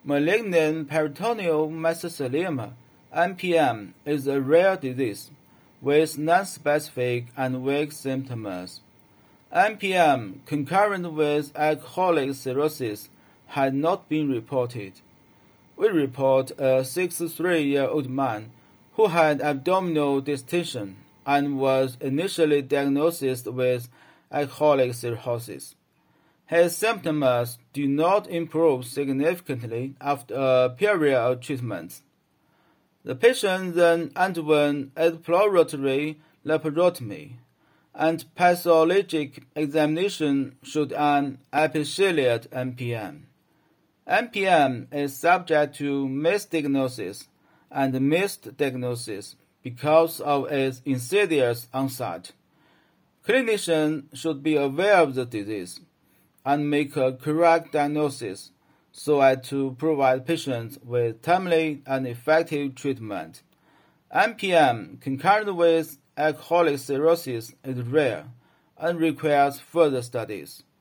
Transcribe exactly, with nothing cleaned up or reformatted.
Malignant peritoneal mesothelioma, M P M, is a rare disease with nonspecific and vague symptoms. M P M concurrent with alcoholic cirrhosis had not been reported. We report a sixty-three-year-old man who had abdominal distension and was initially diagnosed with alcoholic cirrhosis. His symptoms do not improve significantly after a period of treatment. The patient then underwent exploratory laparotomy, and pathologic examination showed an epithelial M P M. M P M is subject to misdiagnosis and misdiagnosis because of its insidious onset. Clinicians should be aware of the disease and make a correct diagnosis so as to provide patients with timely and effective treatment. M P M concurrent with alcoholic cirrhosis is rare and requires further studies.